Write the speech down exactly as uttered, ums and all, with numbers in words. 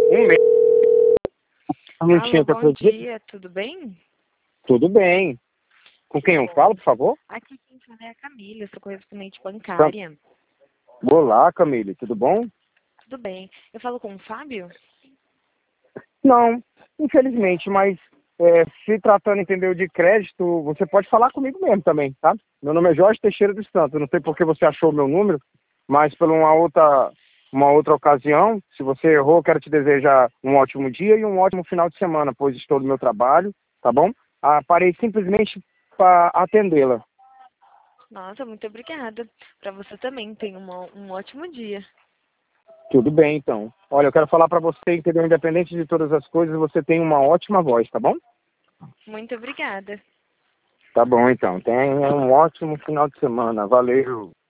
Um mês. Não tinha Alô, pra bom produzir? dia, tudo bem? Tudo bem. Com Que quem eu bom. falo, por favor? Aqui quem fala é a Camila, eu sou correspondente Cam- bancária. Olá, Camille, tudo bom? Tudo bem. Eu falo com o Fábio? Não, infelizmente, mas é, se tratando, entendeu, de crédito, você pode falar comigo mesmo também, tá? Meu nome é Jorge Teixeira dos Santos. Não sei por que você achou o meu número, mas por uma outra, uma outra ocasião, se você errou, eu quero te desejar um ótimo dia e um ótimo final de semana, pois estou no meu trabalho, tá bom? Ah, parei simplesmente para atendê-la. Nossa, muito obrigada. Para você também, tenha uma- um ótimo dia. Tudo bem, então. Olha, eu quero falar para você, entendeu? Independente de todas as coisas, você tem uma ótima voz, tá bom? Muito obrigada. Tá bom, então. Tenha um ótimo final de semana. Valeu.